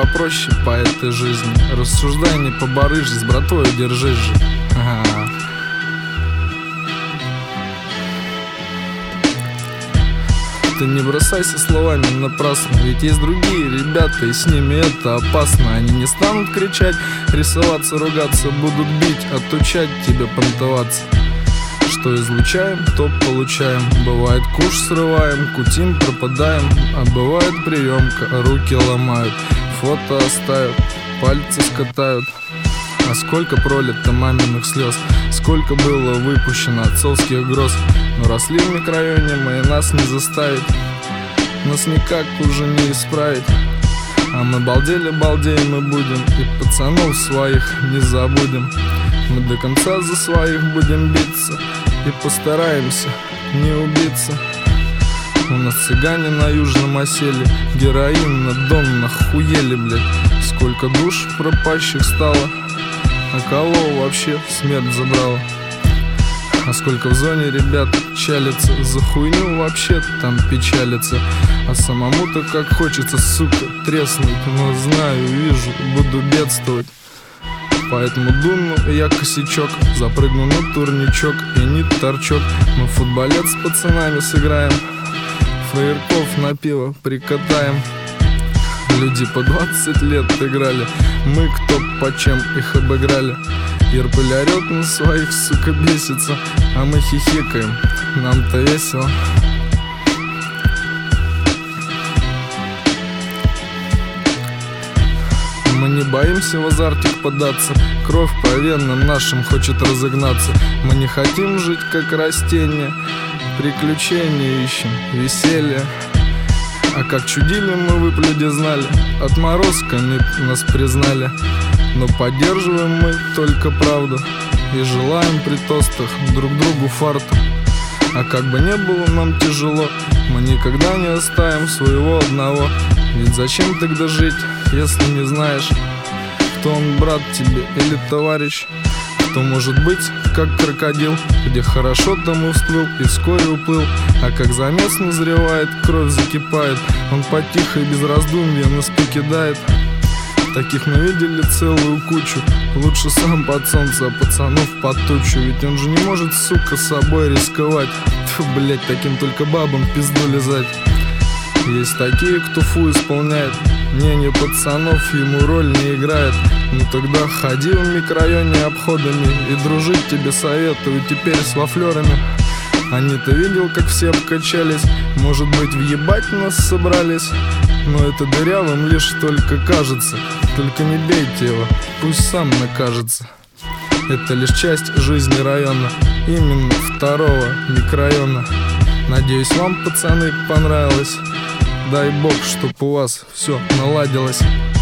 попроще по этой жизни. Рассуждай не по барыже, с братой держись же. Ты не бросайся словами напрасно, ведь есть другие ребята, и с ними это опасно. Они не станут кричать, рисоваться, ругаться, будут бить, отучать тебя понтоваться. Что излучаем, то получаем. Бывает куш срываем, кутим, пропадаем. А бывает приемка, руки ломают, фото оставят, пальцы скатают. А сколько пролито маминых слез, сколько было выпущено отцовских гроз. Но росли в микрорайоне мы, и нас не заставить, нас никак уже не исправить. А мы балдели, балдеем и будем, и пацанов своих не забудем. Мы до конца за своих будем биться и постараемся не убиться. У нас цыгане на южном оселе, героин на дом нахуели, блядь. Сколько душ пропащих стало, а кого вообще смерть забрала. А сколько в зоне ребят чалится, за хуйню вообще там печалится. А самому-то как хочется, сука, треснуть. Но знаю, вижу, буду бедствовать. Поэтому дуну я косячок, запрыгну на турничок и не торчок. Мы в футболет с пацанами сыграем, фраерков на пиво прикатаем. Люди по 20 лет играли, мы кто почем их обыграли. Ирпель орёт на своих, сука, бесится, а мы хихикаем, нам-то весело. Мы не боимся в азартик податься, кровь по венам нашим хочет разогнаться. Мы не хотим жить как растения, приключения ищем, веселье. А как чудили мы в выплюде знали, отморозками нас признали. Но поддерживаем мы только правду и желаем при тостах друг другу фарту. А как бы не было нам тяжело, мы никогда не оставим своего одного. Ведь зачем тогда жить, если не знаешь, кто он, брат тебе или товарищ? Кто может быть как крокодил, где хорошо тому всплыл и вскоре уплыл. А как замес назревает, кровь закипает, он потихо и без раздумья нас покидает. Таких мы видели целую кучу, лучше сам под солнце, а пацанов под тучу. Ведь он же не может, сука, собой рисковать. Тьфу, блять, таким только бабам пизду лизать. Есть такие, кто фу исполняет, мнение пацанов ему роль не играет. Ну тогда ходи в микрорайоне обходами, и дружить тебе советую теперь с вафлерами. Они-то видел, как все обкачались, может быть, въебать нас собрались. Но это дырявым лишь только кажется, только не бейте его, пусть сам накажется. Это лишь часть жизни района, именно второго микрорайона. Надеюсь, вам, пацаны, понравилось. Дай бог, чтоб у вас все наладилось.